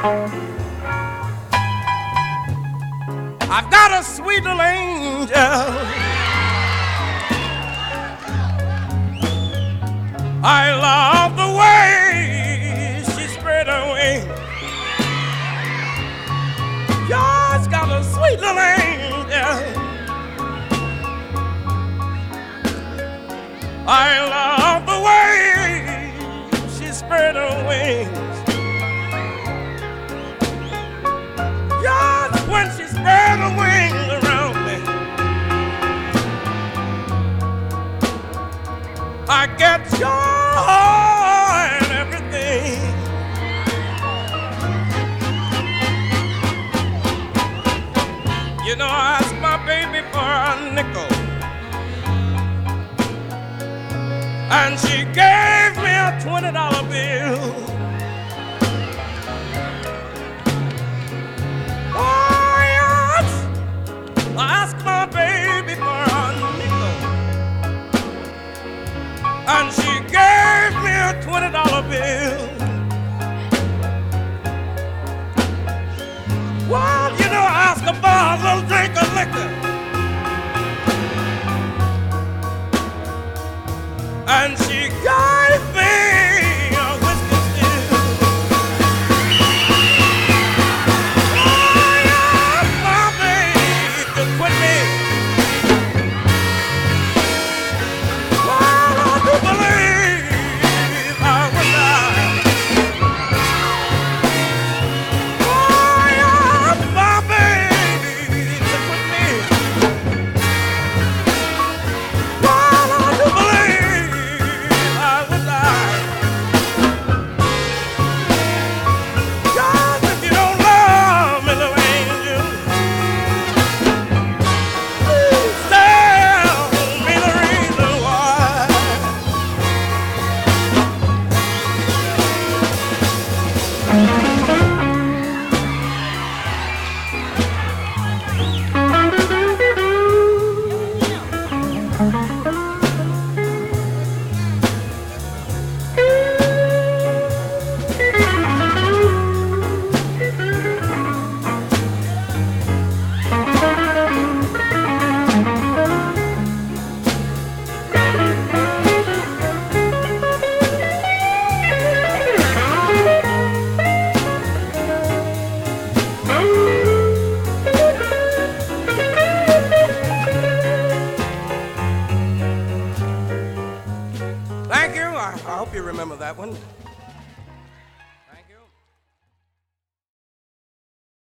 I've got a sweet little angel. I love the way she spread her wings. God's got a sweet little angel. I love the way she spread her wings. Just when she spread her wings around me, I get joy and everything. You know, I asked my baby for a nickel, and she gave me a $20 bill. Oh, yes, I asked my baby for a nickel, and she gave me a $20 bill. Well, you know, I asked her for a little drink of liquor, and she gave me a whiskey still. Oh, yeah, my baby just quit me. Well, I do believe I was lying. Oh, yeah, my baby just quit me. Well, I do believe I was lying. God, if you don't love me, little angel, please tell me the reason why. Thank you. I hope you remember that one.